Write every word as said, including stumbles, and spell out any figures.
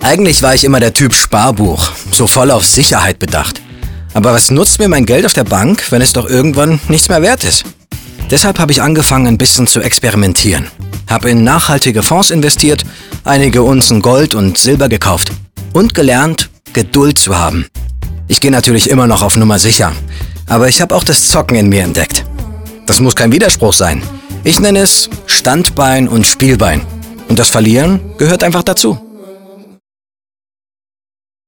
Eigentlich war ich immer der Typ Sparbuch, so voll auf Sicherheit bedacht. Aber was nutzt mir mein Geld auf der Bank, wenn es doch irgendwann nichts mehr wert ist? Deshalb habe ich angefangen, ein bisschen zu experimentieren. Habe in nachhaltige Fonds investiert, einige Unzen Gold und Silber gekauft und gelernt, Geduld zu haben. Ich gehe natürlich immer noch auf Nummer sicher, aber ich habe auch das Zocken in mir entdeckt. Das muss kein Widerspruch sein. Ich nenne es Standbein und Spielbein. Und das Verlieren gehört einfach dazu.